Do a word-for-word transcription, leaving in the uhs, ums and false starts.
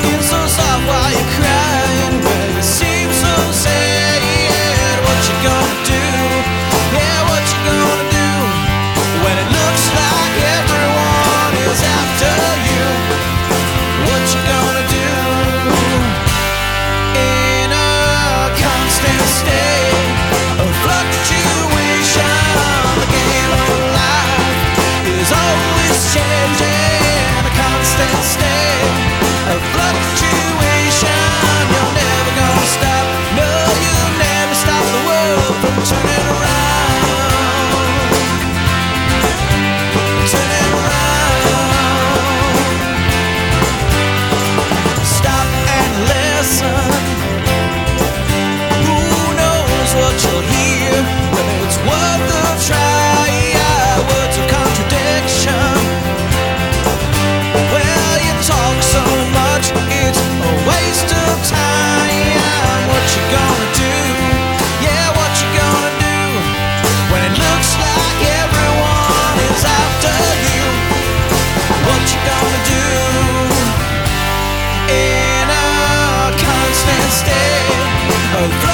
skin so soft while you're crying. Well, you seem so sad. What you gonna do? Yeah, what you gonna do when it looks like everyone is after you? What you gonna do? In a constant state of fluctuation, the game of life is always changing. A constant state of fluctuation. You're never gonna stop. No, you never stop the world from turning around. Turning around. Stop and listen. Who knows what you'll hear? Well, it's worth a try. Words of contradiction. Well, you talk so much, it's a waste of time. What you gonna do? Yeah, what you gonna do when it looks like everyone is after you? What you gonna do in a constant state of